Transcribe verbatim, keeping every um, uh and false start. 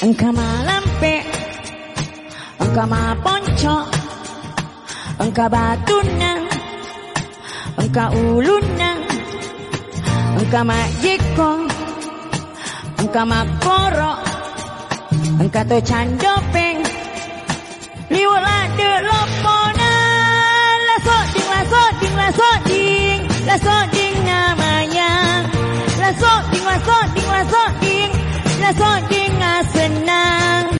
engka malampe, engka maponco, engka batuna, engka uluna, engka majeko, engka makoro, engka to candopeng, liwala de lopona, laso ding laso ding laso ding, laso ding namanya, laso ding laso ding laso ding, laso ding.